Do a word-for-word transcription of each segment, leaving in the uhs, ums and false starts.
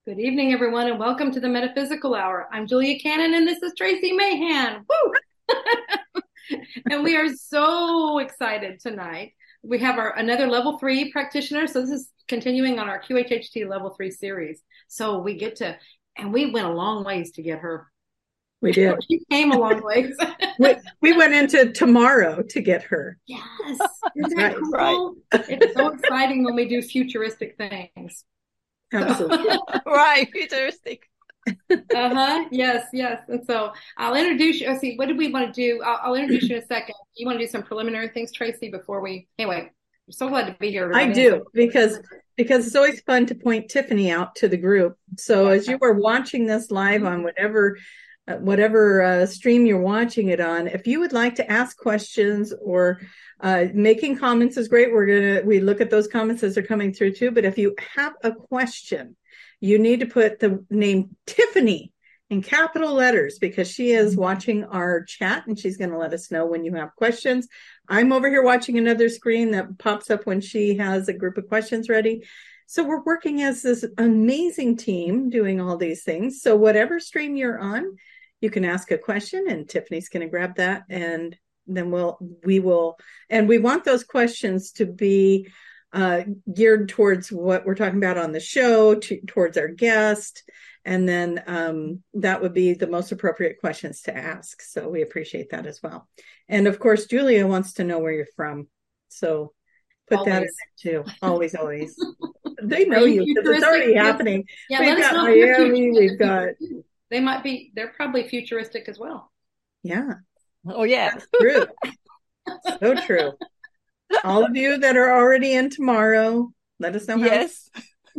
Good evening, everyone, and welcome to the Metaphysical Hour. I'm Julia Cannon, and this is Tracy Mahan. Woo! And we are so excited tonight. We have our another level three practitioner. So this is continuing on our Q H H T level three series. So we get to, and we went a long ways to get her. We did. She came a long ways. we, we went into tomorrow to get her. Yes. Isn't that cool? Right. It's so exciting when we do futuristic things. Absolutely. Right, futuristic. Uh-huh. Yes, yes. And so I'll introduce you. Let's see, what did we want to do? I'll, I'll introduce you in a second. You want to do some preliminary things, Tracy, before we anyway, I'm so glad to be here. I do, because because it's always fun to point Tiffany out to the group. So as you are watching this live on whatever uh, whatever uh, stream you're watching it on, if you would like to ask questions or uh, making comments is great. We're gonna we look at those comments as they're coming through too. But if you have a question, you need to put the name Tiffany in capital letters, because she is watching our chat and she's going to let us know when you have questions. I'm over here watching another screen that pops up when she has a group of questions ready. So we're working as this amazing team doing all these things. So whatever stream you're on, you can ask a question and Tiffany's going to grab that, and then we'll, we will, and we want those questions to be uh, geared towards what we're talking about on the show, to, towards our guest. And then um, that would be the most appropriate questions to ask. So we appreciate that as well. And of course, Julia wants to know where you're from. So put always. That in there too. Always, always. They know you because it's already happening. Yeah, we've got Miami, we've got... They might be, they're probably futuristic as well. Yeah. Oh, yeah. That's true. So true. All of you that are already in tomorrow, let us know how. Yes.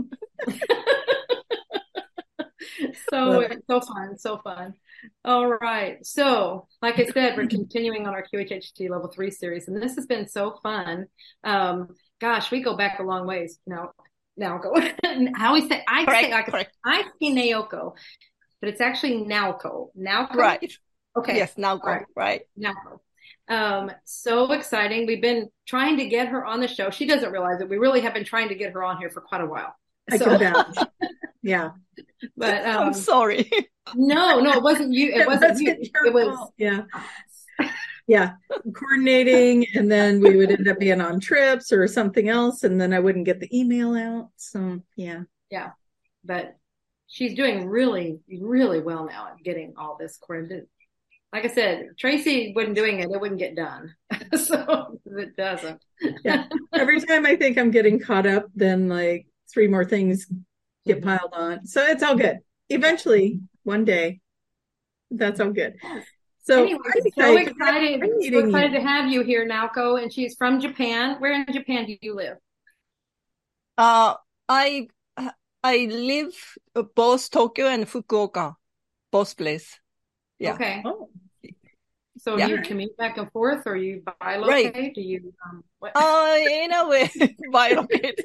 So it's so fun, so fun. All right. So, like I said, we're continuing on our Q H H T level three series, and this has been so fun. Um, gosh, we go back a long ways now. Now go. I always say I correct, say like, correct. I say Naoko, but it's actually Naoko. Naoko. Right. Okay. Yes, Naoko. Right. right. Naoko. Um, so exciting. We've been trying to get her on the show. She doesn't realize it. We really have been trying to get her on here for quite a while. I so, can vouch. Yeah. But um, I'm sorry. No, no, it wasn't you. It, it wasn't, wasn't you. It was fault. Yeah. Yeah. Coordinating, and then we would end up being on trips or something else, and then I wouldn't get the email out. So yeah. Yeah. But she's doing really, really well now at getting all this coordinated. Like I said, Tracy wasn't doing it, it wouldn't get done. So it doesn't. Yeah. Every time I think I'm getting caught up, then like three more things get piled on. So it's all good. Eventually, one day, that's all good. So, anyway, I'm so excited, so excited to have you here, Naoko. And she's from Japan. Where in Japan do you live? Uh, I I live both Tokyo and Fukuoka, both places. Yeah. Okay. Oh. So yeah. You commute back and forth, or you bilocate? Right. Do you? Um, what? Uh, in a way, bilocate.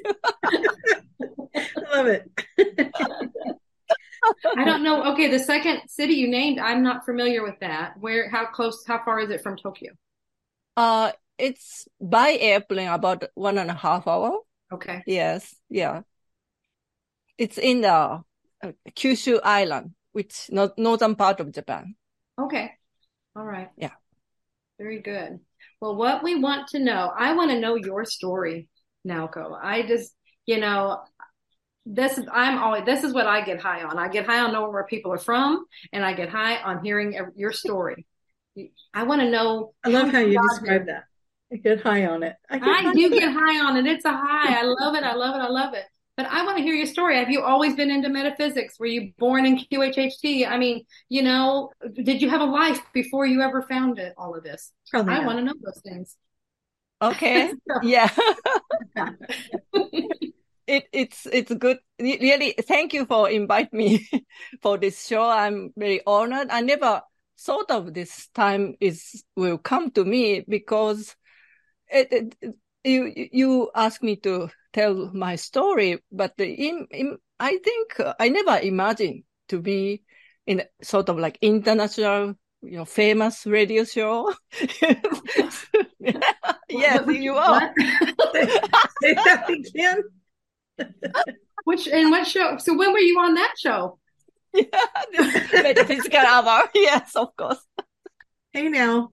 Love it. I don't know. Okay, the second city you named, I'm not familiar with that. Where? How close? How far is it from Tokyo? Uh, it's by airplane about one and a half hour. Okay. Yes. Yeah. It's in the uh, Kyushu Island, which no, northern part of Japan. Okay. All right. Yeah. Very good. Well, what we want to know, I want to know your story, Naoko. I just, you know, this is, I'm always, this is what I get high on. I get high on knowing where people are from, and I get high on hearing your story. I want to know. I love how you describe that. I get high on it. I, I do get high on it. It's a high. I love it. I love it. I love it. But I want to hear your story. Have you always been into metaphysics? Were you born in Q H H T? I mean, you know, did you have a life before you ever found it, all of this? Probably I not. want to know those things. Okay. Yeah. it it's it's good. Really, thank you for inviting me for this show. I'm very honored. I never thought of this time is will come to me, because it, it, you you asked me to tell my story, but in, in, I think I never imagined to be in sort of like international, you know, famous radio show. Yes, you are. Say that again. Which and what show? So when were you on that show? Yeah, this metaphysical hour. Yes, of course. Hey now.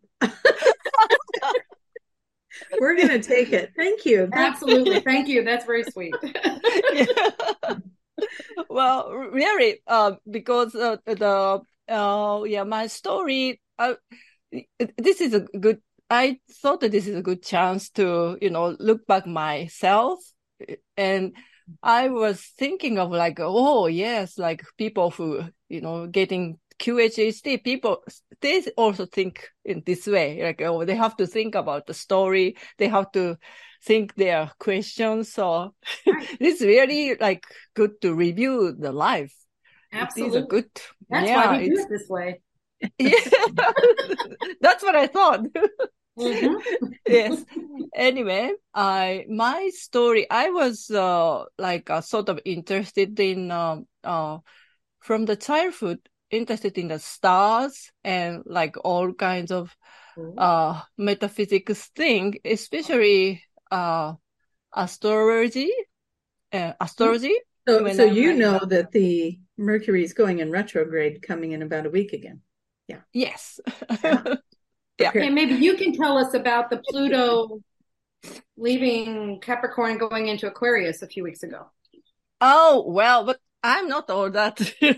We're going to take it. Thank you. Absolutely. Thank you. That's very sweet. Yeah. Well, really, uh, because uh, the uh, yeah, my story. Uh, this is a good. I thought that this is a good chance to you know look back myself, and I was thinking of like, oh yes, like people who you know getting Q H H D, people they also think in this way, like oh they have to think about the story, they have to think their questions. So it's really like good to review the life. Absolutely. It is a good. That's yeah, why we do it this way. Yeah, that's what I thought. Mm-hmm. Yes. Anyway, I my story. I was uh, like uh, sort of interested in um, uh, from the childhood, interested in the stars and like all kinds of uh metaphysics thing, especially uh astrology. Uh, astrology. So, when so I you was- know that the Mercury is going in retrograde, coming in about a week again. Yeah. Yes. Yeah. Yeah. Okay, maybe you can tell us about the Pluto leaving Capricorn and going into Aquarius a few weeks ago. Oh, well, but I'm not all that.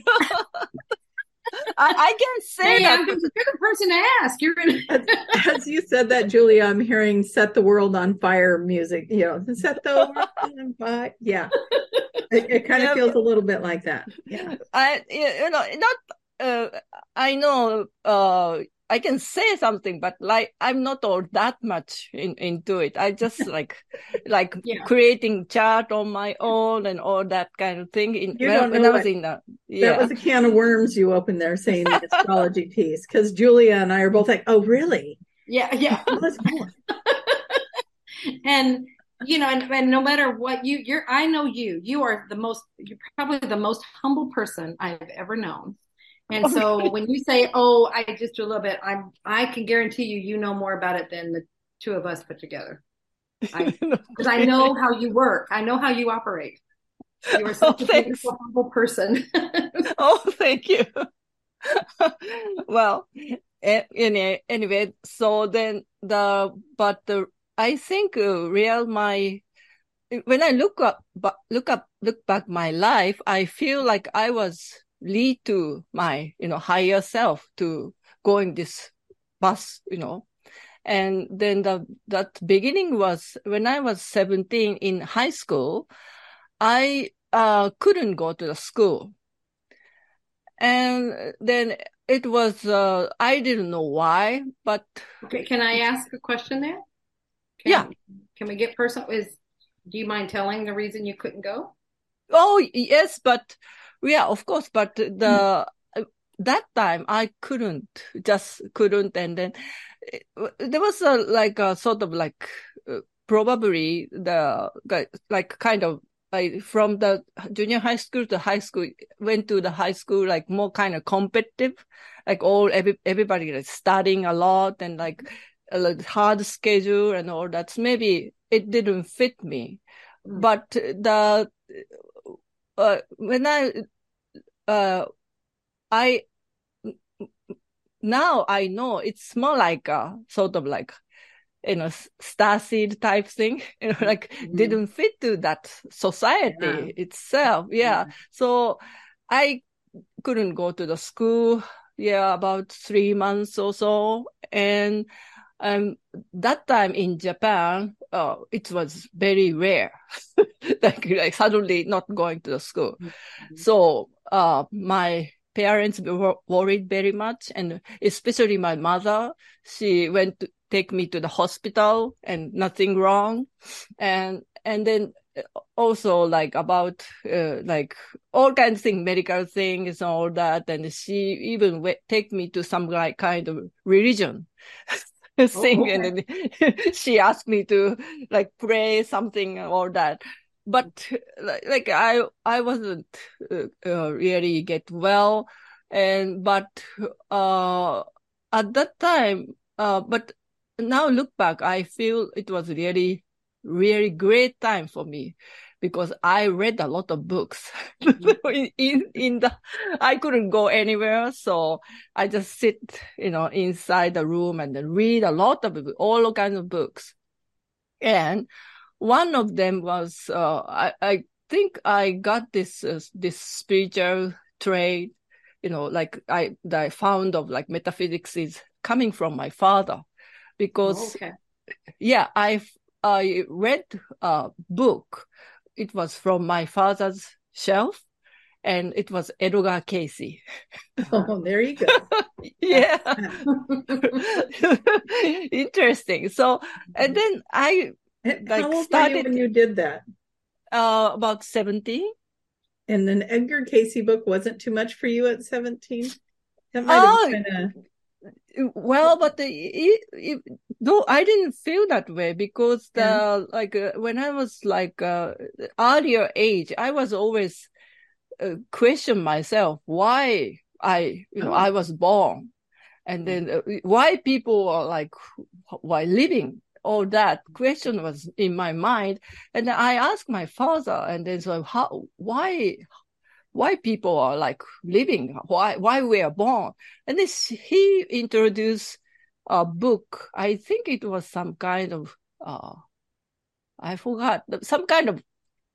I, I can say Hey, that. I'm, you're the person to ask. You're gonna. As, as you said that, Julia, I'm hearing "Set the World on Fire" music. You know, set the world on fire. Yeah, it, it kind of Yeah, feels a little bit like that. Yeah, I, you know, not. Uh, I know. Uh, I can say something, but like I'm not all that much in, into it. I just like, like Yeah. creating chart on my own and all that kind of thing. In You when, don't when know I was what- in the yeah. that was a can of worms you opened there, saying the astrology piece, because Julia and I are both like, "Oh, really? Yeah, yeah. Tell us more." And you know, and, and no matter what you, you're, I know you. You are the most, you're probably the most humble person I've ever known. And so when you say, "Oh, I just do a little bit," I'm, I can guarantee you, you know more about it than the two of us put together. I, because I know how you work. I know how you operate. You are such Oh, a thanks. beautiful, humble person. Oh, thank you. Well, anyway, anyway, so then the, but the, I think uh, real my, when I look up, but look up, look back my life, I feel like I was lead to my, you know, higher self to going this bus, you know. And then the, that beginning was when I was seventeen in high school, I uh, couldn't go to the school. And then it was, uh, I didn't know why, but. Okay, can I ask a question there? Can, Yeah. Can we get personal? Is, do you mind telling the reason you couldn't go? Oh, yes, but yeah, of course, but the, mm. that time I couldn't, just couldn't. And then it, there was a, like a sort of like, uh, probably the, like kind of, like from the junior high school to high school, went to the high school, like more kind of competitive, like all, every, everybody is studying a lot and like a hard schedule and all that. So maybe it didn't fit me. Mm. But the, uh, when I, uh, I, now I know it's more like a sort of like, you know, starseed type thing, you know, like mm-hmm. didn't fit to that society yeah. itself. Yeah. Mm-hmm. So I couldn't go to the school. Yeah. About three months or so. And, um, that time in Japan, uh, it was very rare, like, like suddenly not going to the school. Mm-hmm. So, uh, my parents were worried very much. And especially my mother, she went to take me to the hospital and nothing wrong. And, and then also like about, uh, like all kinds of things, medical things and all that. And she even w- take me to some like kind of religion thing. Oh, okay. And then she asked me to like pray something and all that. But like I, I wasn't uh, uh, really get well. And, but, uh, at that time, uh, but now look back, I feel it was really, really great time for me because I read a lot of books. in, in, in the, I couldn't go anywhere. So I just sit, you know, inside the room and then read a lot of all kinds of books. And one of them was, uh, I, I think I got this, uh, this spiritual trait, you know, like I, that I found of like metaphysics is coming from my father, because oh, okay. yeah, I, I read a book. It was from my father's shelf, and it was Edgar Cayce. Oh, there you go. Yeah. Interesting. So, and then I like like how old started were you when you did that? Uh, about seventeen. And then Edgar Cayce book wasn't too much for you at seventeen? That might Oh, have been a... well, but the, it, it, though I didn't feel that way, because the yeah. like uh, when I was like uh, earlier age, I was always uh, question myself why I you know oh. I was born, and then uh, why people are like why living. All that question was in my mind, and then I asked my father, and then so how why. why people are like living, why why we are born. And this, he introduced a book. I think it was some kind of, uh, I forgot, some kind of,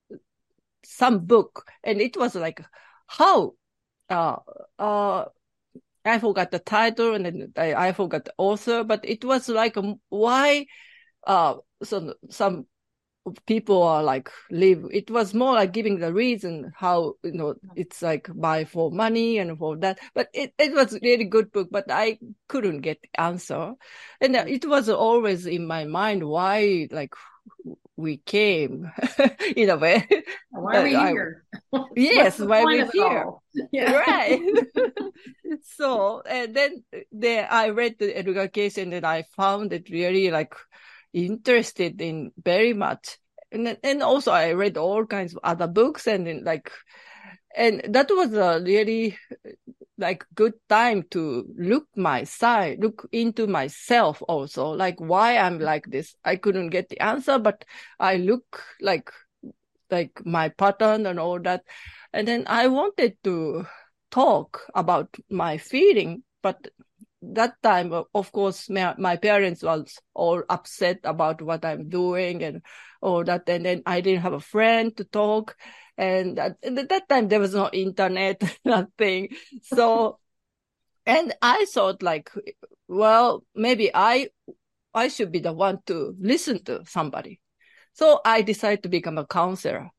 some book. And it was like, how, uh, uh, I forgot the title, and then I, I forgot the author, but it was like, why, uh, so some, people are like live. It was more like giving the reason how, you know, it's like buy for money and for that. But it, it was a really good book, but I couldn't get the answer. And it was always in my mind why like we came in a way. Why are we I, here? Yes, why we're here. Yeah. Right. So, and then there I read the Edgar Cayce, and then I found it really like interested in very much. And and also I read all kinds of other books, and then like, and that was a really like good time to look my side, look into myself also, like why I'm like this. I couldn't get the answer, but I look like, like my pattern and all that. And then I wanted to talk about my feeling, but that time, of course, my, my parents was all upset about what I'm doing and all that. And then I didn't have a friend to talk. And at, and at that time, there was no internet, nothing. So, and I thought like, well, maybe I, I should be the one to listen to somebody. So I decided to become a counselor.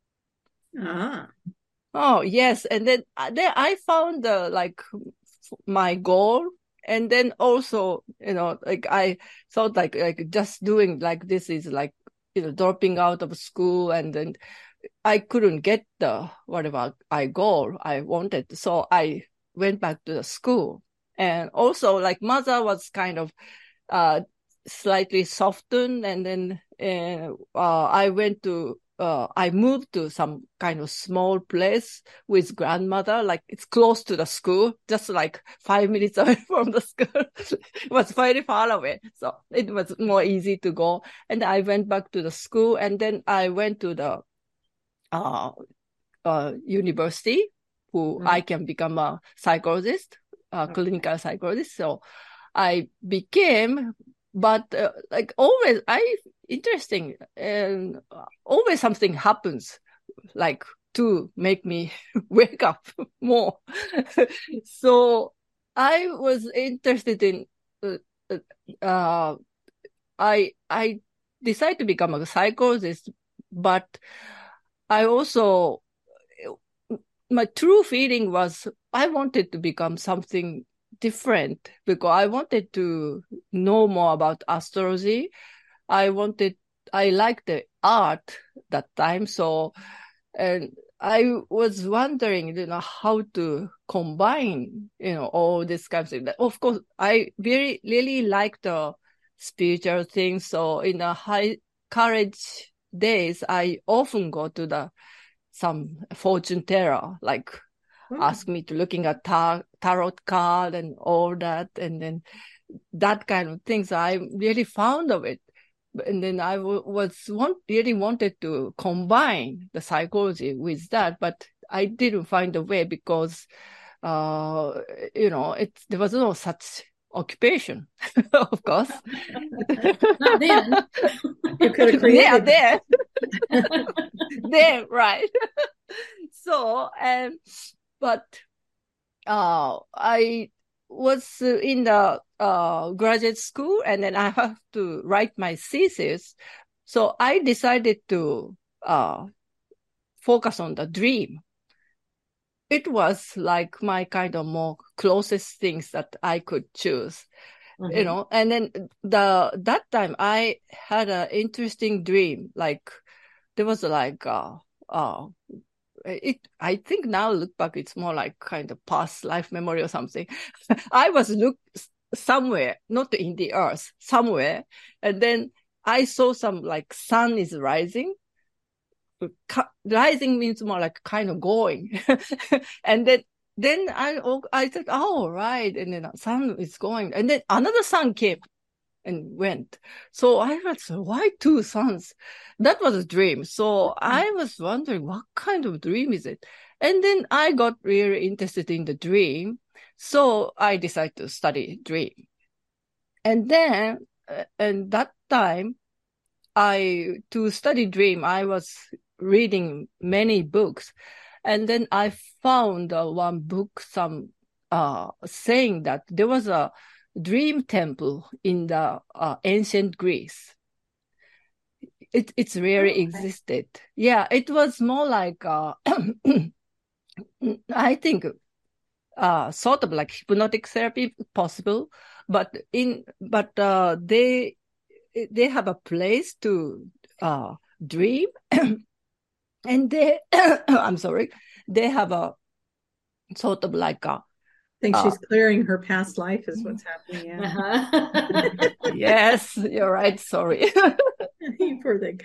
Ah. Oh, yes. And then, then I found uh, like my goal. And then also, you know, like I thought like, like just doing like this is like, you know, dropping out of school, and then I couldn't get the, whatever I goal I wanted. So I went back to the school. And also like mother was kind of, uh, slightly softened. And then, uh, uh I went to, Uh, I moved to some kind of small place with grandmother, like it's close to the school, just like five minutes away from the school. It was very far away. So it was more easy to go. And I went back to the school, and then I went to the uh, uh, university, who mm-hmm. I can become a psychologist, a okay. clinical psychologist. So I became, but uh, like always, I interesting, and always something happens like to make me wake up more. So I was interested in uh, uh I I decided to become a psychologist, but I also, my true feeling was I wanted to become something different, because I wanted to know more about astrology. I wanted, I liked the art that time. So, and I was wondering, you know, how to combine, you know, all this kind of thing. Of course, I very, really like the spiritual things. So in the high college days, I often go to the, some fortune teller, like mm. ask me to looking at tar- tarot card and all that. And then that kind of things, I really found of it. And then I w- was want, really wanted to combine the psychology with that, but I didn't find a way because, uh, you know, it, there was no such occupation, of course. Not then. You could have created yeah, there. there, right. So, and, but, uh, I was in the uh, graduate school, and then I have to write my thesis. So I decided to uh, focus on the dream. It was like my kind of more closest things that I could choose, mm-hmm. you know. And then the that time I had an interesting dream. Like there was like uh, uh, It, I think now look back, it's more like kind of past life memory or something. I was look somewhere, not in the earth, somewhere. And then I saw some like sun is rising. Rising means more like kind of going. And then, then I, I said, oh, right. And then sun is going. And then another sun came and went. So I was, why two suns? That was a dream. So I was wondering, what kind of dream is it? And then I got really interested in the dream. So I decided to study dream. And then, uh, and that time, I, to study dream, I was reading many books. And then I found uh, one book, some, uh, saying that there was a dream temple in the uh, ancient Greece. It it's really oh, okay. existed. Yeah, it was more like uh, I think uh, sort of like hypnotic therapy possible, but in but uh, they they have a place to uh, dream, and they I'm sorry, they have a sort of like a. I think she's uh, clearing her past life is what's happening. Yeah. Uh-huh. Yes, you're right. Sorry. You poor thing.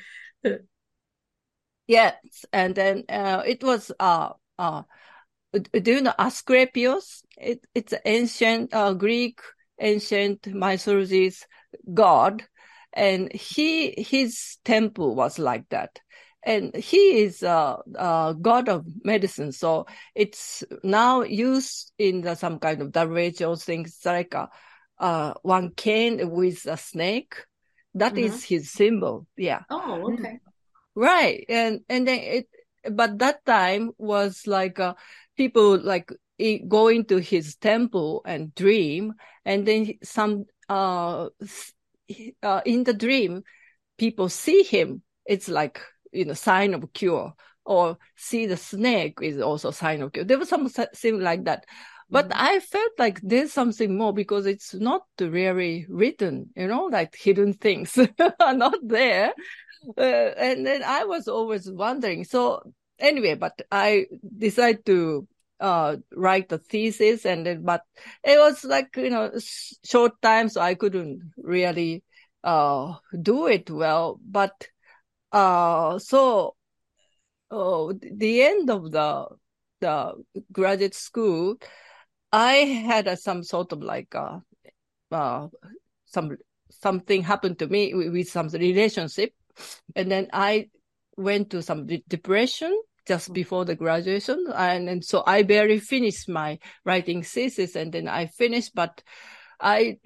Yes, and then uh, it was uh uh do you know Asclepius? It it's ancient uh, Greek ancient mythology's god, and he his temple was like that. And he is a, a god of medicine, so it's now used in the, some kind of W H O things like a, uh, one cane with a snake. That mm-hmm. is his symbol. Yeah. Oh, okay. Right, and and then it, but that time was like uh, people like going to his temple and dream, and then some uh, uh in the dream, people see him. It's like, you know, sign of cure, or see the snake is also sign of cure. There was something like that. But mm-hmm. I felt like there's something more because it's not really written, you know, like hidden things are not there. Uh, and then I was always wondering. So anyway, but I decided to uh, write the thesis, and then, but it was like, you know, short time, so I couldn't really uh, do it well. But Uh, so, oh, the end of the, the graduate school, I had uh, some sort of like, uh, uh, some, something happened to me with, with some relationship. And then I went to some de- depression just before the graduation. And, and so I barely finished my writing thesis, and then I finished, but I,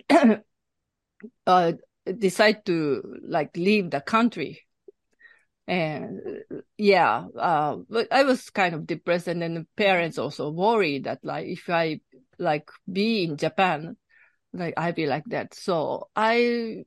uh, decided to like leave the country. And yeah, uh, but I was kind of depressed, and then the parents also worried that like if I like be in Japan, like I'd be like that. So I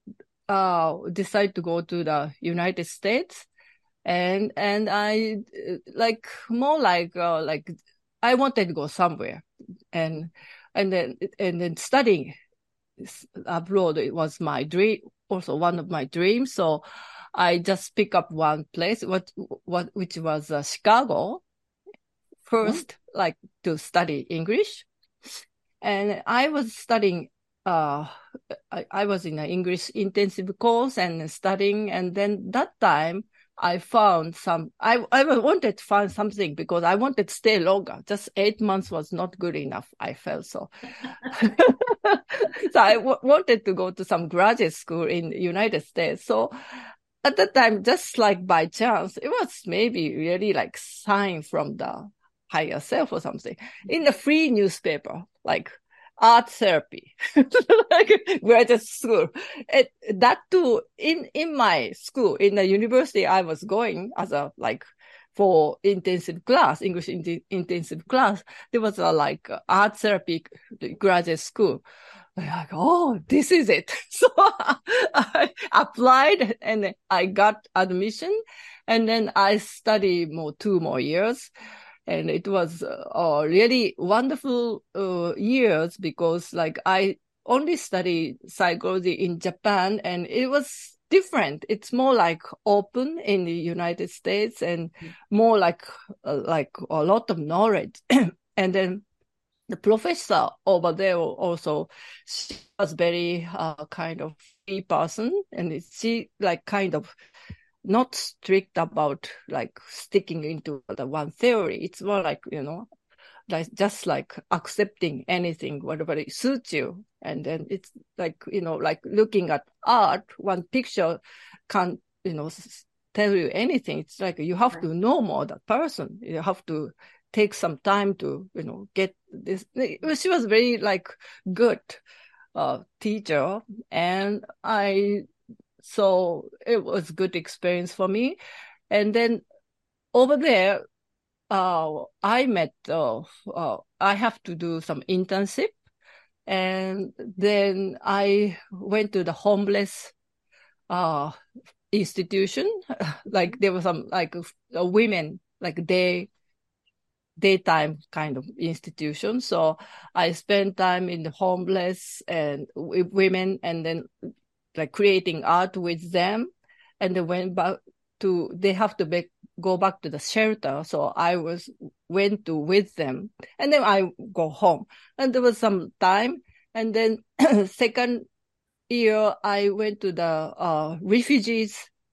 uh decided to go to the United States, and and I like more like uh, like I wanted to go somewhere, and and then and then studying abroad, it was my dream, also one of my dreams. So I just pick up one place, what, what, which was uh, Chicago first, mm-hmm. like to study English. And I was studying, uh, I, I was in an English intensive course and studying. And then that time I found some, I, I wanted to find something because I wanted to stay longer. Just eight months was not good enough. I felt so. So I w- wanted to go to some graduate school in the United States. So at that time, just like by chance, it was maybe really like sign from the higher self or something in the free newspaper, like art therapy, like graduate school. It, that too, in, in my school, in the university I was going as a, like, for intensive class, English in, intensive class, there was a, like, art therapy graduate school. Like, oh, this is it. So I applied and I got admission, and then I studied more, two more years. And it was uh, really wonderful uh, years because, like, I only studied psychology in Japan, and it was different. It's more like open in the United States and more like uh, like a lot of knowledge. And then the professor over there also, she was very uh, kind of free person, and she like kind of not strict about like sticking into the one theory. It's more like, you know, like just like accepting anything, whatever it suits you. And then it's like, you know, like looking at art, one picture can't, you know, tell you anything. It's like you have to know more that person. You have to take some time to, you know, get this. She was very like good uh, teacher, and I. So it was good experience for me. And then over there, uh, I met, uh, uh, I have to do some internship. And then I went to the homeless uh, institution. Like there was some like uh, women, like day, daytime kind of institution. So I spent time in the homeless and with women, and then like creating art with them, and they went back to, they have to be, go back to the shelter. So I was, went to with them, and then I go home, and there was some time. And then second year, I went to the uh, refugees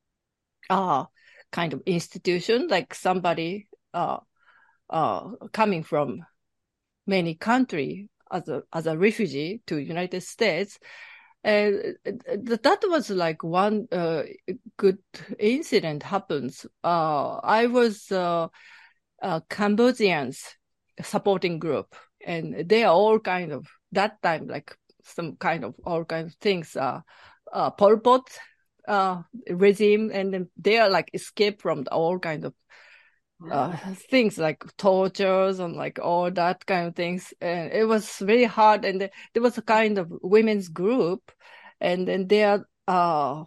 uh, kind of institution, like somebody uh, uh, coming from many countries as a, as a refugee to United States. And that was like one uh, good incident happens. Uh, I was uh, a Cambodians supporting group, and they are all kind of, that time, like some kind of all kinds of things, uh, uh, Pol Pot uh, regime, and then they are like escape from the, all kinds of uh, things like tortures and like all that kind of things. And it was very hard. And there was a kind of women's group, and then they are, uh,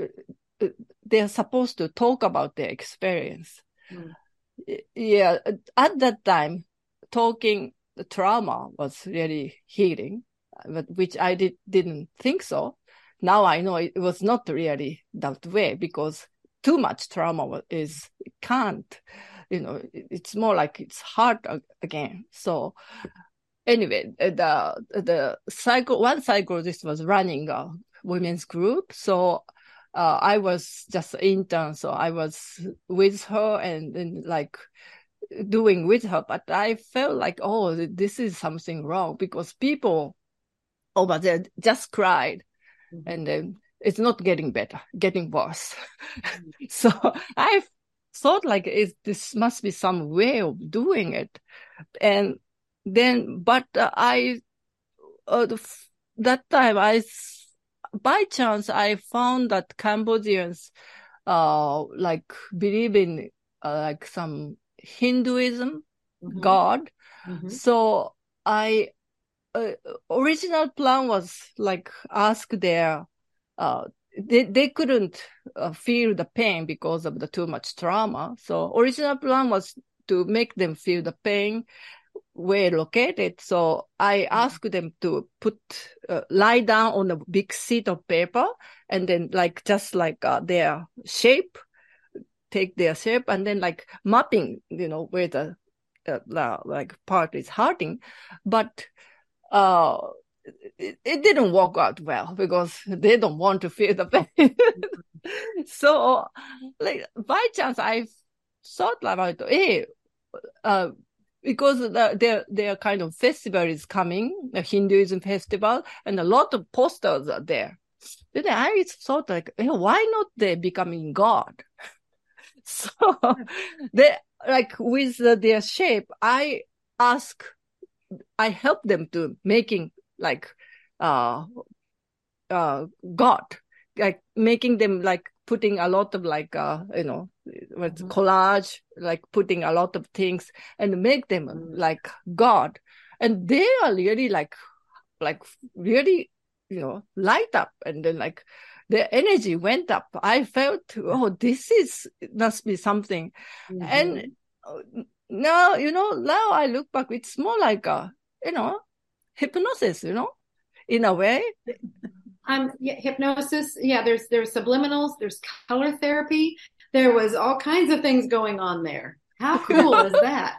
they are supposed to talk about their experience. Mm. Yeah. At that time, talking the trauma was really healing, but which I did, didn't think so. Now I know it was not really that way, because too much trauma is, it can't, you know, it's more like it's hard again. So anyway, the the psycho one psychologist was running a women's group. So uh, I was just an intern. So I was with her and then like doing with her. But I felt like, oh, this is something wrong, because people over there just cried. Mm-hmm. And then it's not getting better, getting worse. Mm-hmm. So I thought like it, this must be some way of doing it. And then, but uh, I, uh, that time I, by chance, I found that Cambodians, uh, like believe in uh, like some Hinduism, mm-hmm. God. Mm-hmm. So I, uh, original plan was like ask their, uh, they, they couldn't uh, feel the pain because of the too much trauma. So original plan was to make them feel the pain where located. So I asked them to put, uh, lie down on a big sheet of paper, and then like, just like uh, their shape, take their shape, and then like mapping, you know, where the, uh, like part is hurting. But, uh, It, it didn't work out well because they don't want to feel the pain. So, like by chance, I thought about, hey, uh, because the, their their kind of festival is coming, the Hinduism festival, and a lot of posters are there. Then I thought, like, hey, why not they becoming God? So they like with uh, their shape, I ask, I help them to making like uh uh God, like making them like putting a lot of like uh you know what's mm-hmm. collage, like putting a lot of things and make them mm-hmm. like God, and they are really like like really you know light up, and then like the energy went up. I felt, oh, this is must be something, mm-hmm. and now you know now I look back, it's more like a you know hypnosis, you know, in a way. Um, yeah, hypnosis. Yeah, there's there's subliminals. There's color therapy. There was all kinds of things going on there. How cool is that?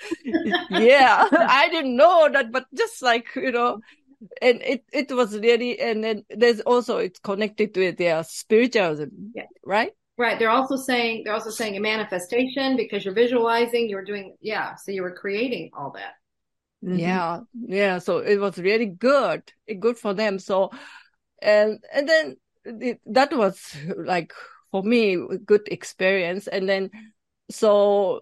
Yeah, I didn't know that, but just like you know, and it it was really, and then there's also it's connected with their spiritualism, yeah. right? Right. They're also saying they're also saying a manifestation because you're visualizing. You're doing yeah. So you were creating all that. Mm-hmm. Yeah, yeah. So it was really good, good for them. So. And and then it, that was like for me a good experience. And then so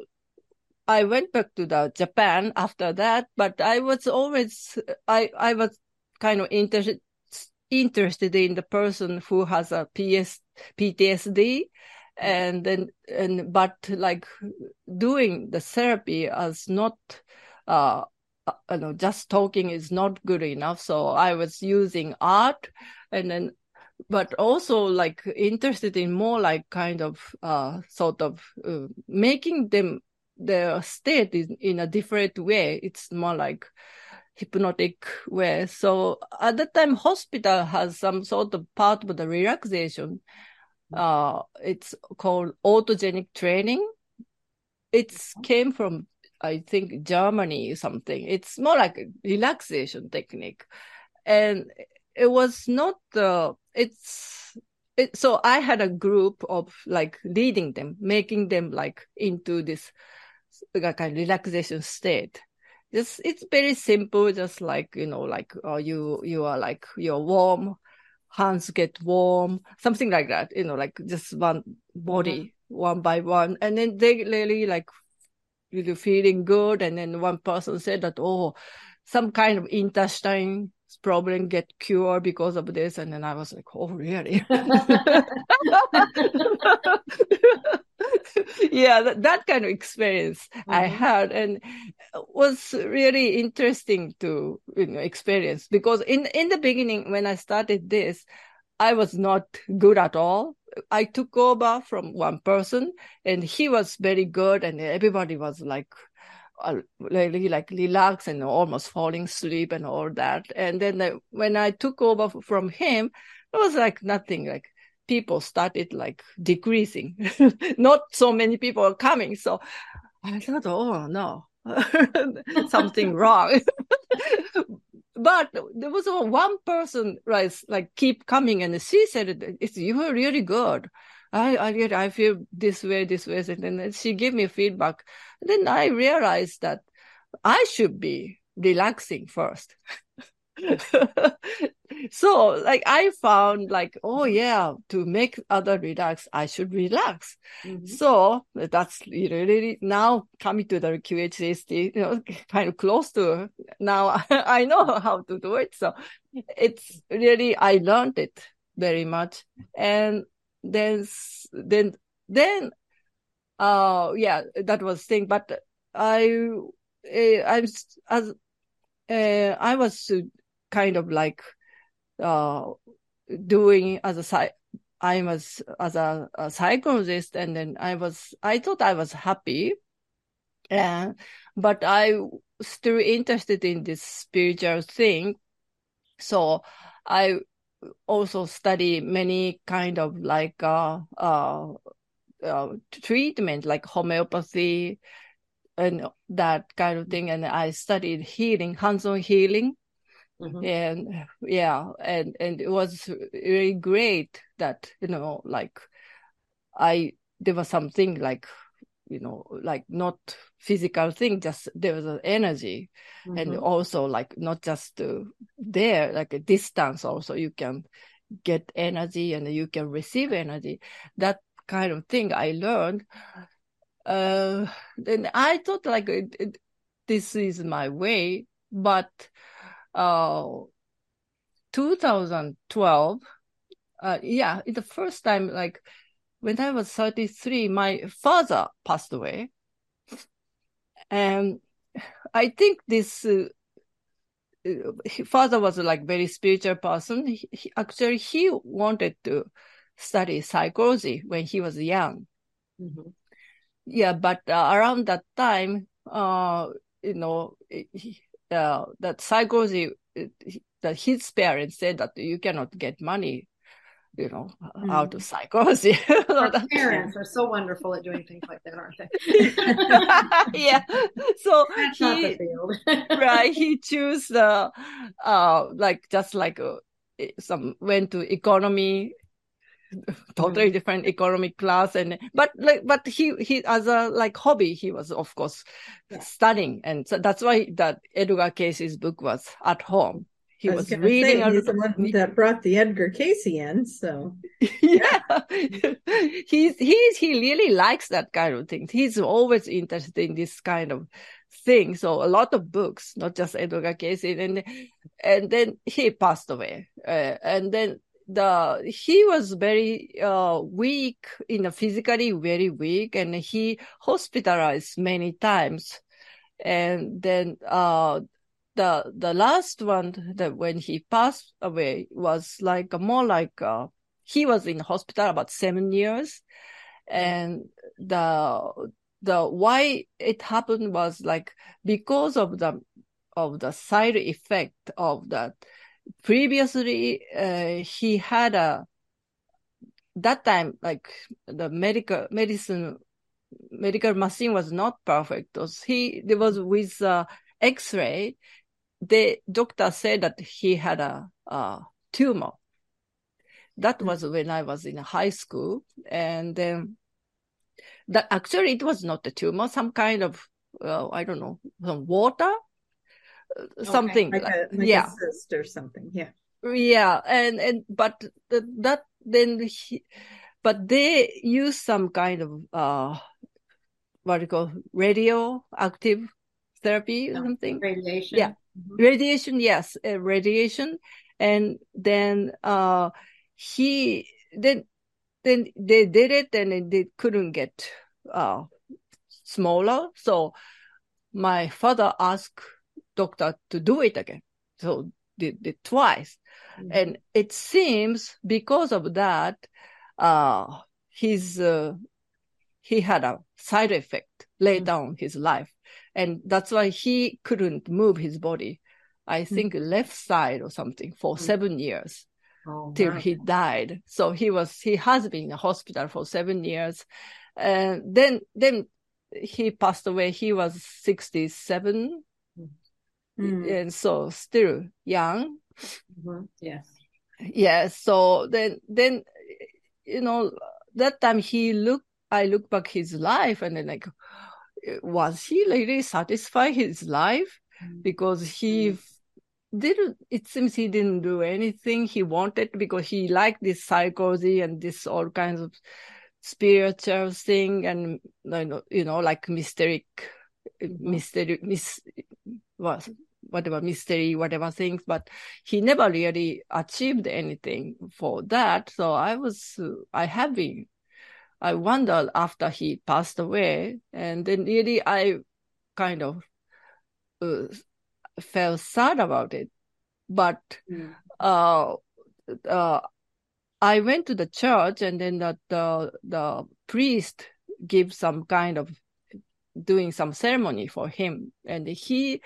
I went back to the Japan after that. But I was always I I was kind of interested interested in the person who has a P S, P T S D, and then and but like doing the therapy as not uh you know just talking is not good enough. So I was using art. And then, but also like interested in more like kind of uh, sort of uh, making them their state in, in a different way. It's more like hypnotic way. So at that time, hospital has some sort of part of the relaxation. Uh, it's called autogenic training. It came from, I think, Germany or something. It's more like a relaxation technique. And it was not the, it's, it, so I had a group of like leading them, making them like into this like kind of relaxation state. Just, it's very simple, just like, you know, like uh, you, you are like, you're warm, hands get warm, something like that, you know, like just one body, mm-hmm. one by one. And then they really like, really feeling good. And then one person said that, oh, some kind of intestine problem get cured because of this. And then I was like, oh, really? Yeah, that, that kind of experience mm-hmm. I had, and was really interesting to you know experience, because in, in the beginning, when I started this, I was not good at all. I took over from one person and he was very good, and everybody was like, Uh, really like relax and almost falling asleep and all that. And then uh, when I took over from him, it was like nothing, like people started like decreasing. Not so many people are coming. So I thought, oh no, something wrong. But there was one person, right, like keep coming, and she said, it's, you were really good. I, I, I feel this way, this way. And then she gave me feedback. Then I realized that I should be relaxing first. So like I found like, oh yeah, to make other relax, I should relax. Mm-hmm. So that's really now coming to the Q H S T, you know, kind of close to now I know how to do it. So it's really, I learned it very much. And then, then, then, uh, yeah, that was thing. But I, uh, I'm, as, uh, I was kind of like, uh, doing as a sci, I was as a, a psychologist, and then I was, I thought I was happy. And, but I still interested in this spiritual thing. So I also study many kind of like, uh, uh, uh, treatment, like homeopathy and that kind of thing. And I studied healing, hands-on healing. Mm-hmm. And yeah, and, and it was really great that, you know, like I, there was something like, you know, like not physical thing, just there was an energy. Mm-hmm. And also like not just uh, there, like a distance also, you can get energy and you can receive energy. That kind of thing I learned. Uh, then I thought like it, it, this is my way, but uh, two thousand twelve, uh, yeah, it's the first time, like when I was thirty-three, my father passed away. And I think this uh, his father was like very spiritual person. He, he, actually, he wanted to study psychology when he was young. Mm-hmm. Yeah, but uh, around that time, uh, you know, he, uh, that psychology, that his parents said that you cannot get money, you know, mm. out of psychology. Our parents are so wonderful at doing things like that, aren't they? Yeah. So That's he, not the field. right, he chose the, uh, like, just like uh, some, went to economy, totally mm-hmm. different economic class. And, but like, but he, he, as a like hobby, he was, of course, yeah. studying. And so that's why that Edgar Cayce's book was at home. He I was, was reading. Say, he's the one that brought the Edgar Cayce in. So yeah, he's he's he really likes that kind of thing. He's always interested in this kind of thing. So a lot of books, not just Edgar Cayce, and and then he passed away. Uh, and then the he was very uh, weak, in a physically very weak, and he hospitalized many times. And then uh. The the last one that when he passed away was like a, more like uh, he was in hospital about seven years, and the the why it happened was like because of the of the side effect of that. Previously, uh, he had a that time like the medical medicine medical machine was not perfect. So he there was with uh, X-ray. The doctor said that he had a, a tumor. That was mm-hmm. when I was in high school. And then that actually it was not a tumor, some kind of, uh, I don't know, some water, okay. something. Like, a, like yeah. a cyst or something. Yeah. Yeah. And, and, but the, that then, he, but they use some kind of, uh, what do you call, radioactive therapy or no, something. Radiation. Yeah. Mm-hmm. Radiation, yes, uh, radiation. And then uh, he, then then they did it and they couldn't get uh, smaller. So my father asked doctor to do it again. So did it twice. Mm-hmm. And it seems because of that, uh, his, uh, he had a side effect later mm-hmm. on his life. And that's why he couldn't move his body, I think mm-hmm. left side or something for mm-hmm. seven years oh, till wow. he died. So he was, he has been in a hospital for seven years. And then, then he passed away. He was sixty-seven. Mm-hmm. And so still young. Mm-hmm. Yes. Yeah. So then, then, you know, that time he looked, I look back his life and then like, was he really satisfied his life? Because he didn't, it seems he didn't do anything he wanted because he liked this psychology and this all kinds of spiritual thing and, you know, you know like mysteric, mm-hmm. mystery, mis, whatever mystery, whatever things, but he never really achieved anything for that. So I was, I have been I wondered after he passed away, and then really I kind of uh, felt sad about it. But mm. uh, uh, I went to the church, and then the, the the priest gave some kind of doing some ceremony for him, and he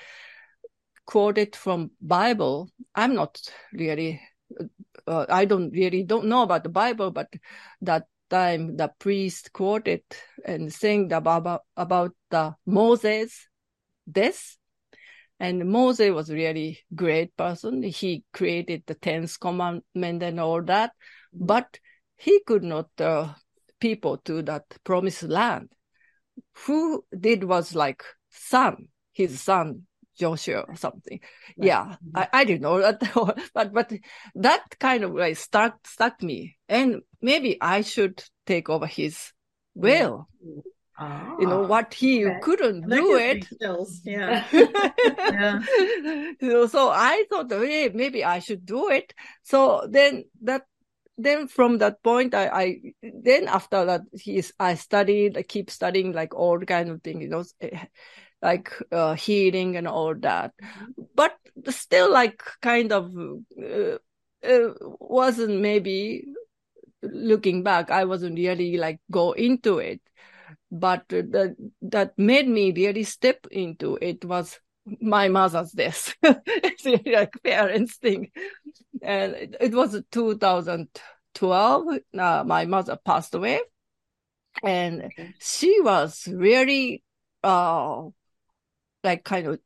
quoted from Bible. I'm not really, uh, I don't really don't know about the Bible, but that time the priest quoted and saying about about the Moses' death, And Moses was really great person. He created the tenth commandment and all that, but he could not uh, people to that promised land. Who did was like son, his son Joshua or something. Right. Yeah, I, I didn't know that, but but that kind of like stuck stuck me, and maybe I should take over his will. Oh, you know what he okay. couldn't do it. Yeah. yeah. So, so I thought, hey, maybe I should do it. So then that. Then from that point, I, I then after that, he's, I studied, I keep studying like all kind of things, you know, like uh, healing and all that. Mm-hmm. But still like kind of uh, uh, wasn't maybe looking back, I wasn't really like go into it. But that, that made me really step into it was my mother's death. It's really like parents thing. And it, it was two thousand twelve. Uh, my mother passed away. And okay. she was really, uh, like kind of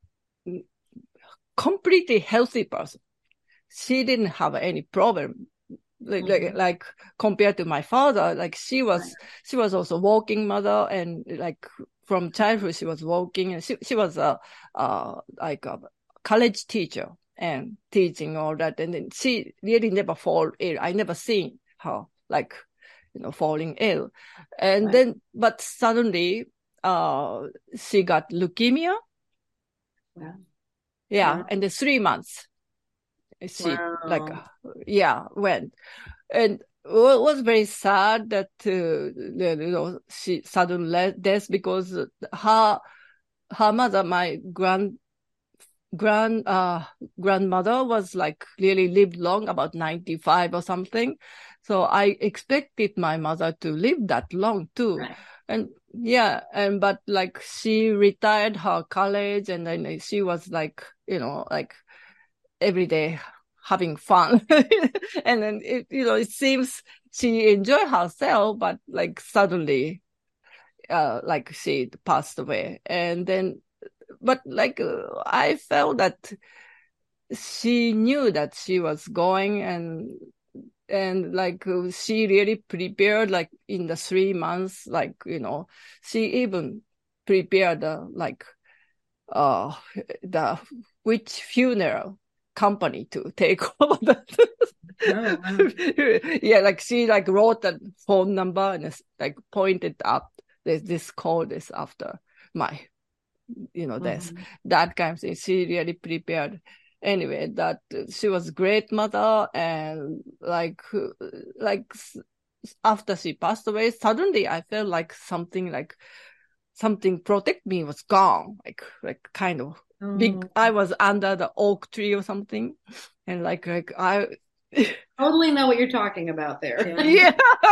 completely healthy person. She didn't have any problem. Like, mm-hmm. like, like compared to my father, like she was, right. she was also walking mother, and like from childhood she was walking, and she, she was a, uh, like a college teacher and teaching all that. And then she really never fall ill. I never seen her like, you know, falling ill. And right. then, but suddenly, uh, she got leukemia. Wow. Yeah. Wow. And then three months. She wow. like, yeah, went. And it was very sad that, uh, you know, she suddenly death, because her, her mother, my grand, grand, uh, grandmother was like really lived long, about ninety-five or something. So I expected my mother to live that long too. Right. And yeah, and, but like she retired her college, and then she was like, you know, like, every day having fun. And then, it, you know, it seems she enjoyed herself, but like suddenly, uh, like she passed away. And then, but like, uh, I felt that she knew that she was going, and, and like, uh, she really prepared, like in the three months, like, you know, she even prepared, uh, like, uh, the, which funeral company to take over that. Oh, wow. Yeah, like she like wrote the phone number and like pointed up, this this call is after my, you know, this mm-hmm. that kind of thing. She really prepared. Anyway, that she was a great mother, and like like after she passed away, suddenly I felt like something like something protect me was gone, like like kind of. Oh. Big, I was under the oak tree or something, and like like I totally know what you're talking about there. Yeah,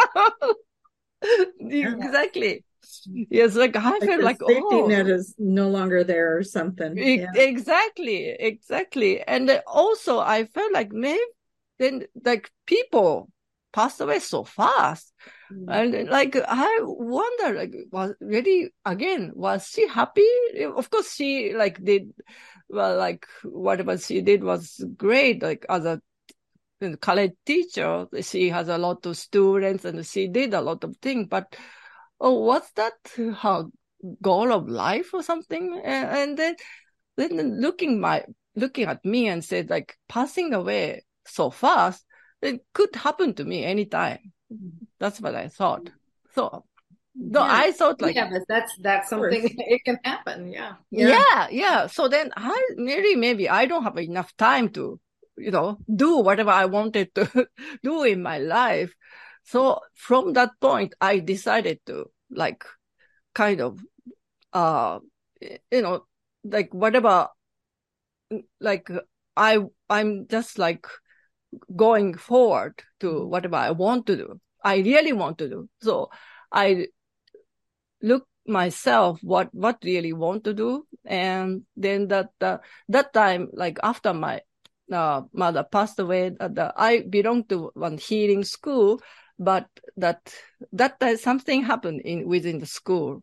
yeah. Exactly. Yes, like I like felt like safety oh, net is no longer there or something. E- yeah. Exactly, exactly, and also I felt like maybe then like people passed away so fast. Mm. And like, I wonder, like, was really, again, was she happy? Of course, she like did, well, like whatever she did was great. Like as a college teacher, she has a lot of students and she did a lot of things, but oh, what's that her goal of life or something? And, and then, then looking my, looking at me and said like passing away so fast, it could happen to me anytime. That's what I thought. So, no, yeah. I thought like, yeah, but that's, that's something, it can happen. Yeah. yeah. Yeah. Yeah. So then I maybe, maybe I don't have enough time to, you know, do whatever I wanted to do in my life. So from that point, I decided to like kind of, uh, you know, like whatever, like I, I'm just like going forward to whatever I want to do. I really want to do. So I look myself what, what really want to do. And then that, uh, that time, like after my, uh, mother passed away, uh, the, I belonged to one healing school, but that, that time something happened in, within the school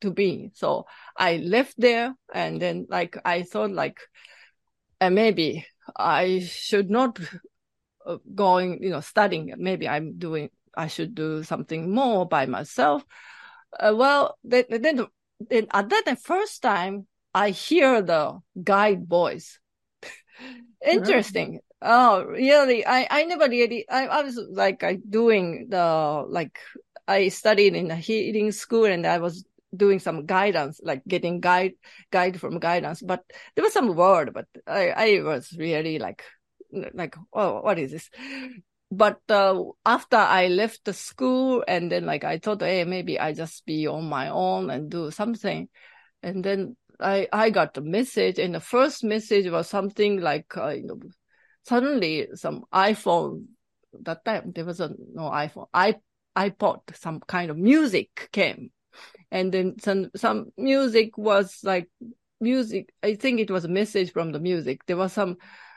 to me. So I left there, and then like I thought like uh, maybe I should not uh, going, you know, studying. Maybe I'm doing, I should do something more by myself. Uh, well, then, then, then at that the first time I hear the guide voice. Interesting. Oh, really? I, I never really, I, I was like, I doing the, like, I studied in a healing school and I was doing some guidance, like getting guide, guide from guidance, but there was some word, but I, I was really like, like, oh, what is this? But uh, after I left the school and then like, I thought, hey, maybe I just be on my own and do something. And then I, I got the message, and the first message was something like, uh, you know, suddenly some iPhone, that time there was a, no iPhone, i iPod, some kind of music came. And then some, some music was like music. I think it was a message from the music. There was some,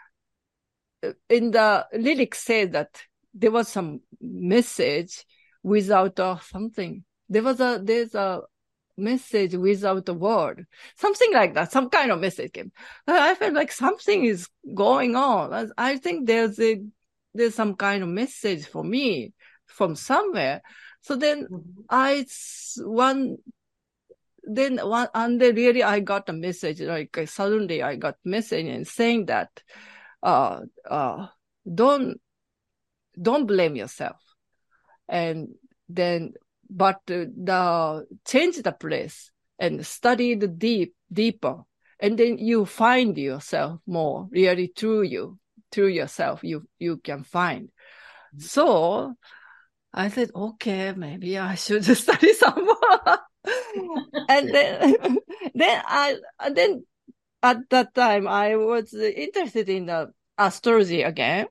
in the lyrics said that there was some message without uh, something. There was a, there's a message without a word, something like that. Some kind of message came. I felt like something is going on. I think there's a, there's some kind of message for me from somewhere. So then mm-hmm. I, one, then one, and then really I got a message, like suddenly I got message and saying that, uh, uh, don't, don't blame yourself. And then, but uh, the change the place and study the deep, deeper. And then you find yourself more really through you, through yourself, you, you can find. Mm-hmm. So I said, okay, maybe I should study some more. And then, then I, then at that time I was interested in the astrology again.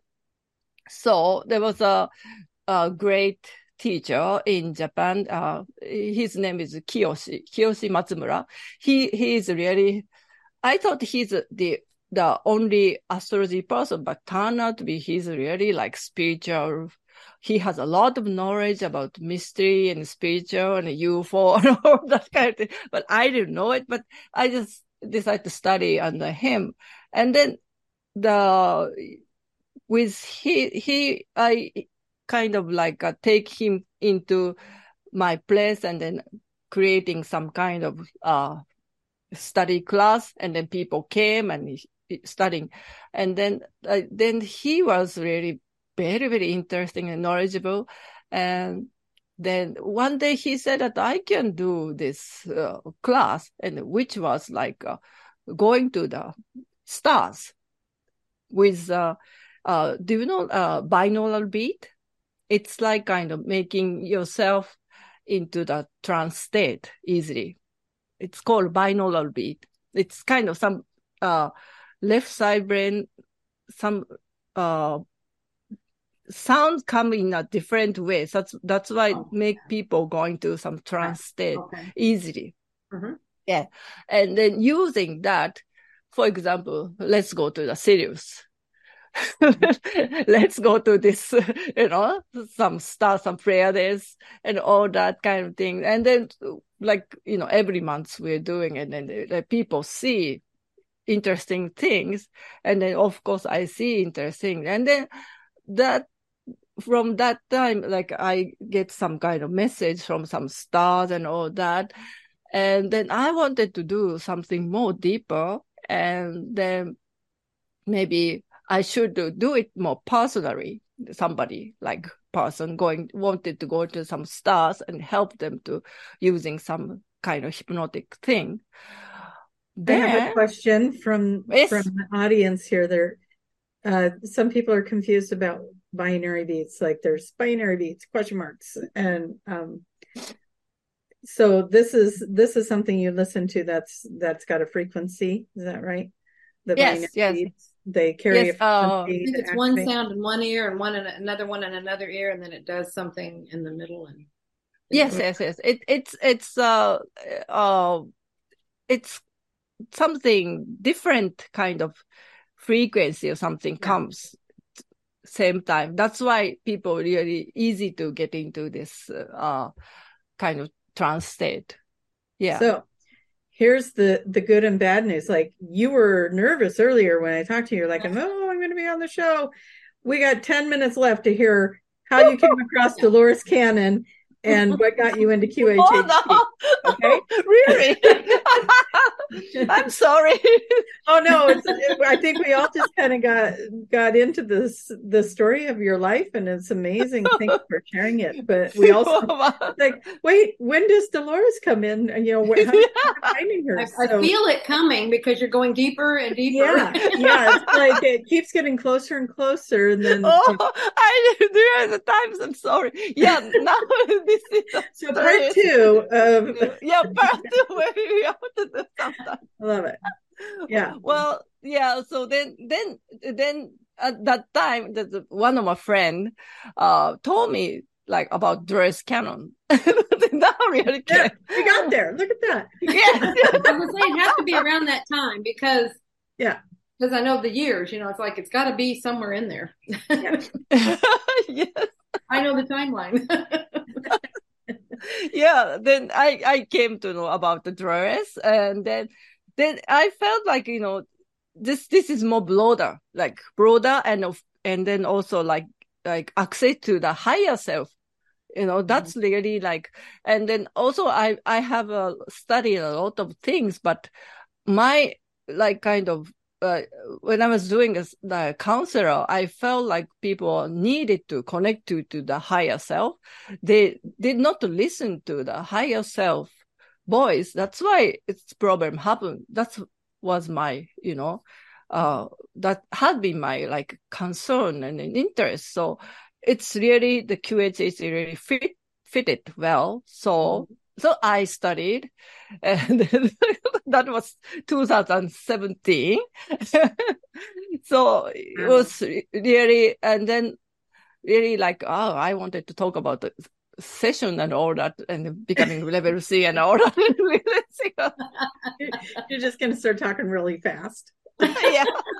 So there was a, a great teacher in Japan. Uh, his name is Kiyoshi, Kiyoshi Matsumura. He, he is really, I thought he's the, the only astrology person, but turned out to be, he's really like spiritual. He has a lot of knowledge about mystery and spiritual and U F O and all that kind of thing. But I didn't know it, but I just decided to study under him. And then the, with he, he, I kind of like uh, take him into my place and then creating some kind of, uh, study class. And then people came and he, he studying. And then, uh, then he was really very, very interesting and knowledgeable. And then one day he said that I can do this uh, class, and which was like uh, going to the stars with, uh, uh, do you know, uh, binaural beat? It's like kind of making yourself into the trance state easily. It's called binaural beat. It's kind of some uh, left side brain, some uh, sounds come in a different way. So that's, that's why oh. make people go into some trance state okay. easily. Mm-hmm. Yeah. And then using that, for example, let's go to the Sirius. Let's go to this, you know, some stars, some prayers and all that kind of thing. And then like, you know, every month we're doing it, and the, the people see interesting things. And then of course I see interesting. And then that, from that time, like I get some kind of message from some stars and all that. And then I wanted to do something more deeper. And then maybe I should do it more personally. Somebody like person going, wanted to go to some stars and help them to using some kind of hypnotic thing. Then, I have a question from, yes. from the audience here. There, uh, some people are confused about binary beats, like there's binary beats, question marks. And, um, so this is, this is something you listen to that's, that's got a frequency. Is that right? The yes, binary yes. beats, they carry yes, a uh, I think it's one sound in one ear and one in another one in another ear, and then it does something in the middle. And yes, yes, yes. It, it's, it's, uh, uh, it's something different kind of frequency or something yeah. comes same time. That's why people really easy to get into this uh, kind of trance state. Yeah. So here's the the good and bad news. Like, you were nervous earlier when I talked to you. You're like, oh, I'm going to be on the show. We got ten minutes left to hear how you came across Dolores Cannon and what got you into Q H H T. Oh, no. Okay. Really? I'm sorry. Oh no, it's, it, I think we all just kind of got got into this the story of your life, and it's amazing. Thanks for sharing it. But we also like, wait, when does Dolores come in? And you know, how are you finding her? I, So, I feel it coming because you're going deeper and deeper. yeah, yeah, it's like it keeps getting closer and closer, and then oh, I do the times. I'm sorry. Yeah, now this is so part two of yeah, part two where we have to do something. I love it. Yeah. Well, yeah. So then, then, then at that time, that one of my friend uh told me like about Dolores Cannon. That really yeah, we got there. Look at that. Yeah. I was saying it has to be around that time because yeah, because I know the years. You know, it's like it's got to be somewhere in there. Yeah. Yes. I know the timeline. Yeah. Then I I came to know about the Dolores, and then. Then I felt like, you know, this, this is more broader, like broader and, and then also like, like access to the higher self, you know, that's mm-hmm. really like, and then also I, I have uh, studied a lot of things, but my like kind of, uh, when I was doing a, the counselor, I felt like people needed to connect to, to the higher self. They did not listen to the higher self voice. That's why its problem happened. That was my, you know, uh, that had been my like concern and interest. So it's really, the Q H H really fit, fitted well. So, mm-hmm. so I studied, and that was two thousand seventeen. So it mm-hmm. was really, and then really like, oh, I wanted to talk about the session and all that, and becoming level C and all that. You're just going to start talking really fast. Yeah.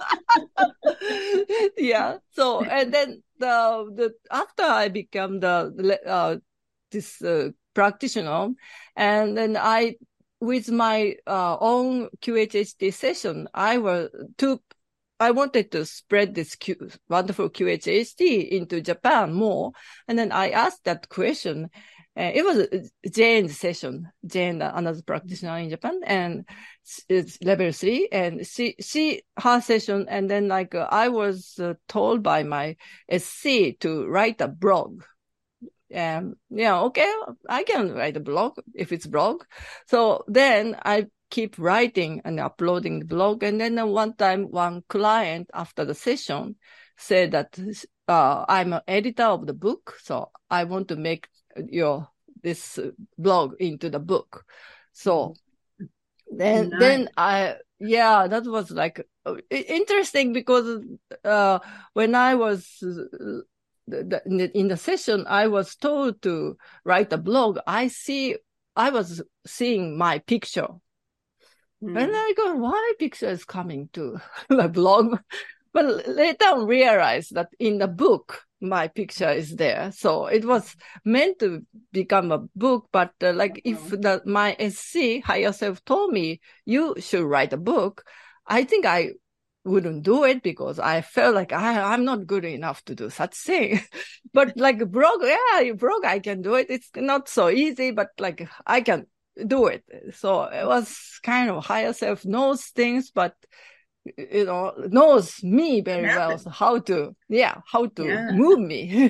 Yeah. So, and then the, the, after I became the, uh, this, uh, practitioner, and then I, with my, uh, own Q H H T session, I was to, I wanted to spread this Q, wonderful Q H H T into Japan more. And then I asked that question. Uh, it was Jane's session, Jane, another practitioner in Japan, and it's level three. And she, she, her session. And then like, uh, I was uh, told by my S C to write a blog. And yeah, okay, I can write a blog if it's blog. So then I keep writing and uploading the blog. And then one time, one client after the session said that uh, I'm an editor of the book, so I want to make your this blog into the book. So then, nice. then I yeah, that was like interesting because uh, when I was uh, the, in, the, in the session, I was told to write a blog. I see, I was seeing my picture. Mm. And I go, why picture is coming to the blog? But later I realized that in the book, my picture is there. So it was meant to become a book. But uh, like oh. if the, my S C, higher self, told me, you should write a book, I think I wouldn't do it because I felt like I, I'm not good enough to do such thing. But like blog, yeah, blog, I can do it. It's not so easy, but like I can do it. So it was kind of higher self knows things, but you know, knows me very well. So how to, yeah, how to yeah. move me.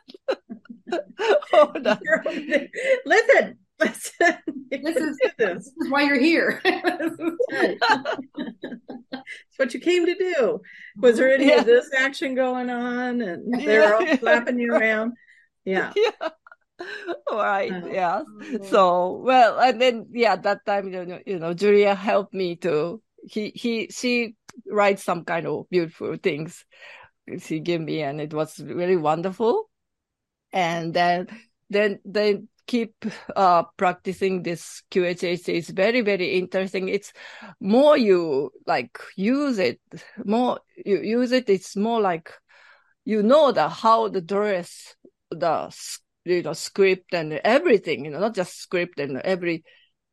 Oh, listen, listen. This is, this is why you're here. It's what you came to do. Was there any yeah. of this action going on? And they're yeah. all slapping you around. Yeah. Yeah. Right. Uh, yeah. So, well, and then, yeah, that time, you know, you know, Julia helped me to, he, he, she writes some kind of beautiful things she gave me, and it was really wonderful. And then, then, then keep, uh, practicing this Q H H T. It's very, very interesting. It's more you like use it, more you use it. It's more like, you know, the, how the dress, the, you know, script and everything, you know, not just script and every,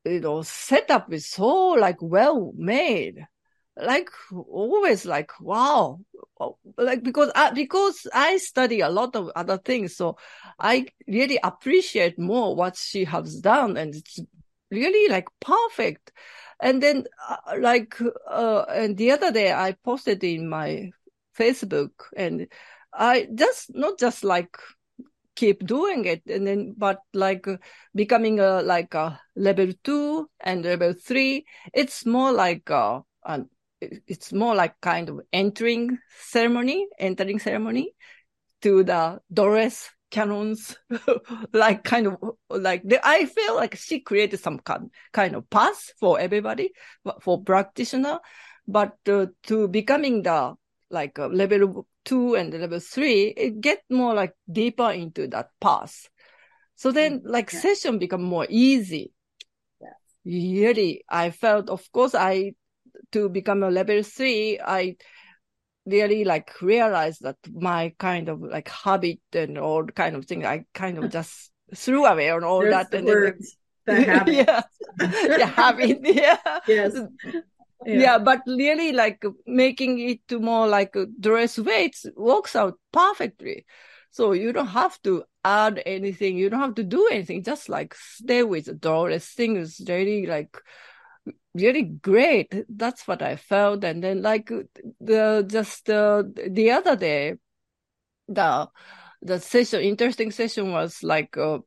you know, setup is so like well made. Like always like, wow. Like because I, because I study a lot of other things. So I really appreciate more what she has done. And it's really like perfect. And then uh, like, uh, and the other day I posted in my Facebook and I just, not just like keep doing it and then, but like uh, becoming a, like a level two and level three, it's more like, uh, an, it's more like kind of entering ceremony, entering ceremony to the Dolores Cannon's like kind of like the, I feel like she created some kind, kind of path for everybody, for practitioner, but uh, to becoming the like uh, level two and level three, it get more like deeper into that path. So then like yeah. session become more easy. Yeah. Really, I felt, of course, I, to become a level three, I really like realized that my kind of like habit and all kind of thing, I kind of just threw away on all There's that. The and words, then, the habit. yeah, yeah, habit, yeah. Yes. Yeah. yeah, but really like making it to more like dress weights works out perfectly. So you don't have to add anything. You don't have to do anything. Just like stay with the dress thing is really like really great. That's what I felt. And then like the just uh, the other day, the the session, interesting session was like uh,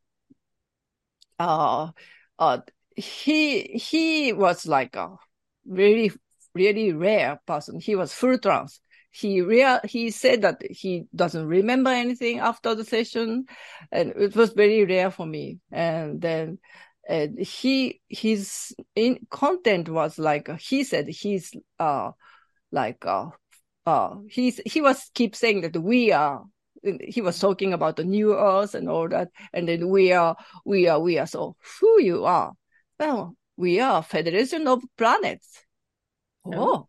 uh, uh he he was like a really really rare person. He was full trance. He real he said that he doesn't remember anything after the session, and it was very rare for me. And then and he his in content was like he said he's uh like uh uh he's he was keep saying that we are, he was talking about the new earth and all that, and then we are we are we are so who you are? Well, we are Federation of Planets. Oh,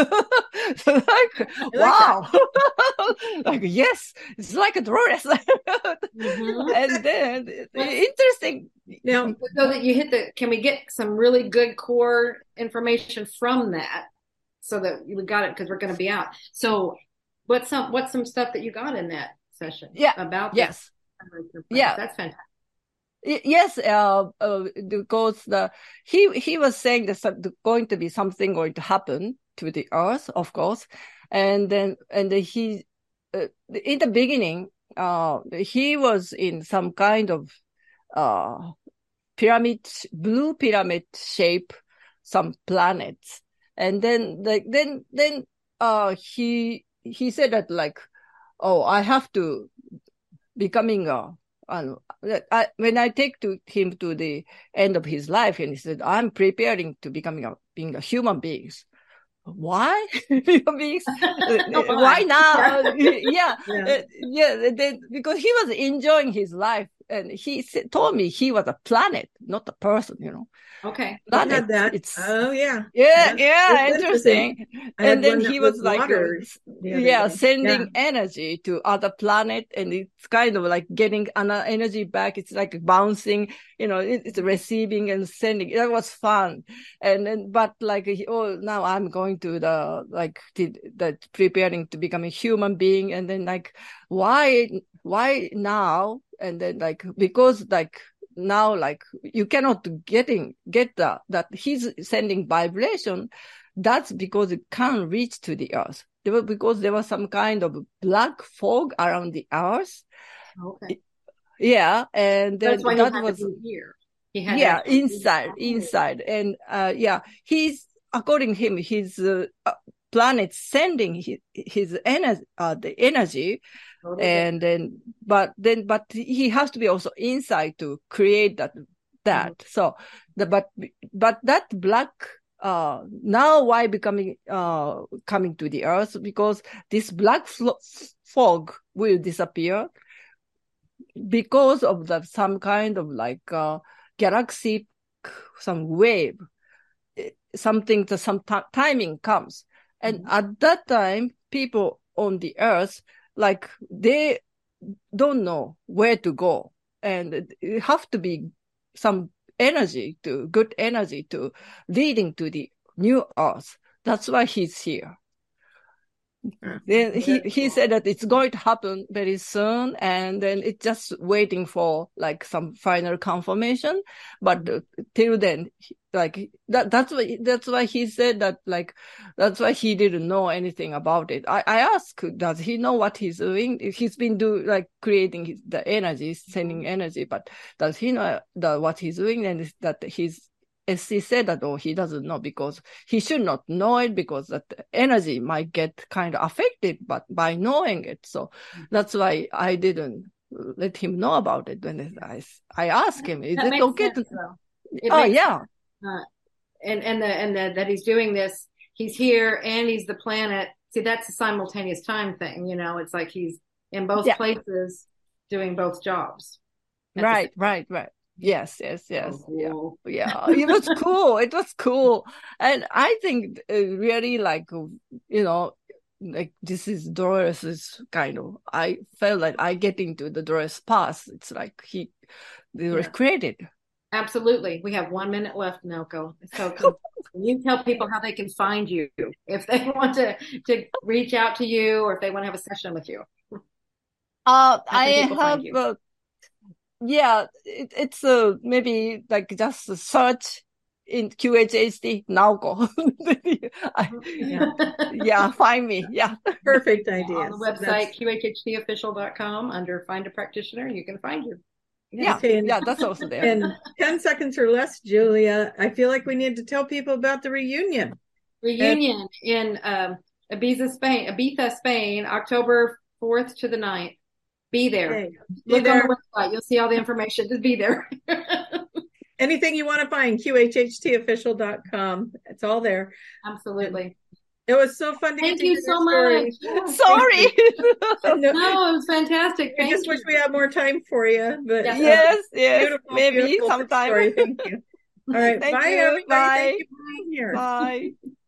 so like, wow. Like, yes, it's like a dress. Mm-hmm. And then interesting. Now, so that you hit the, can we get some really good core information from that so that we got it, because we're going to be out. So what's some, what's some stuff that you got in that session? Yeah. About yes. This? Yeah. That's fantastic. Yes, uh, uh, because the he he was saying that there's going to be something going to happen to the Earth, of course, and then and he uh, in the beginning, uh, he was in some kind of uh pyramid, blue pyramid shape, some planets, and then like then then uh he he said that like, oh, I have to becoming a Uh, I, when I take to him to the end of his life, and he said, I'm preparing to becoming a, being a human being. Why? Human beings? Why now? yeah. Yeah. Uh, yeah. Then, because he was enjoying his life, and he said, told me he was a planet, not a person, you know. Okay. Planet, that. It's, oh, yeah. Yeah, That's, yeah, interesting. interesting. And then he was like, uh, yeah, day. sending yeah. energy to other planet, and it's kind of like getting another energy back. It's like bouncing, you know, it, it's receiving and sending. That was fun. And then, but like, oh, now I'm going to the, like, the, the preparing to become a human being. And then like, why, why now? And then like, because like, now, like, you cannot getting, get the, that he's sending vibration. That's because it can't reach to the earth. There were, because there was some kind of black fog around the earth. Okay. Yeah. And then that's why that he had was, to be here. He had yeah, inside, inside. And, uh, yeah, he's, according to him, his uh, planet sending his, his energy, uh, the energy. And then, but then, but he has to be also inside to create that, that. Mm-hmm. So the, but, but that black, uh, now why becoming, uh, coming to the earth? Because this black flo- fog will disappear because of the, some kind of like, uh, galaxy, some wave, something that some t- timing comes. And mm-hmm. at that time, people on the earth, like they don't know where to go, and it have to be some energy to good energy to leading to the new earth. That's why he's here. Then he, he said that it's going to happen very soon, and then it's just waiting for like some final confirmation. But uh, till then, like that, that's why, that's why he said that, like, that's why he didn't know anything about it. I, I asked, does he know what he's doing? He's been doing, like, creating his, the energy, sending energy, but does he know the, what he's doing? And that he's, as he said that, oh, he doesn't know because he should not know it because that energy might get kind of affected, but by knowing it. So that's why I didn't let him know about it. When I, I asked him, is that it okay sense, to? It oh, makes, yeah. Uh, and, and the, and the, that he's doing this, he's here and he's the planet. See, that's a simultaneous time thing. You know, it's like he's in both yeah. places doing both jobs. Right, right, right. Yes, yes, yes. Oh, cool. Yeah, yeah. It was cool. It was cool. And I think uh, really like, you know, like this is Dolores' kind of, I felt like I get into the Dolores path. It's like he, they were yeah. created. Absolutely. We have one minute left, Naoko. So can you tell people how they can find you if they want to, to reach out to you or if they want to have a session with you? Uh, I have, uh, yeah, it, it's uh, maybe like just a search in Q H H T Naoko. I, yeah. yeah, find me. Yeah. Perfect idea. On the website, that's... Q H H T official dot com, under Find a Practitioner, you can find you. Yeah, okay, and, yeah, that's also there. And ten seconds or less, Julia, I feel like we need to tell people about the reunion. Reunion and, in um, Ibiza, Spain, Ibiza, Spain, October fourth to the ninth. Be there. Okay. Be Look there. on the website. You'll see all the information. Just be there. Anything you want to find, Q H H T official dot com. It's all there. Absolutely. It was so fun to Thank get you to so much. Yeah. Sorry. no, no, it was fantastic. I Thank just you. wish we had more time for you. But yes, yes, yes. Beautiful, maybe beautiful sometime. Story. Thank you. All right. Thank Bye, you. everybody. Bye. Thank you for being here. Bye.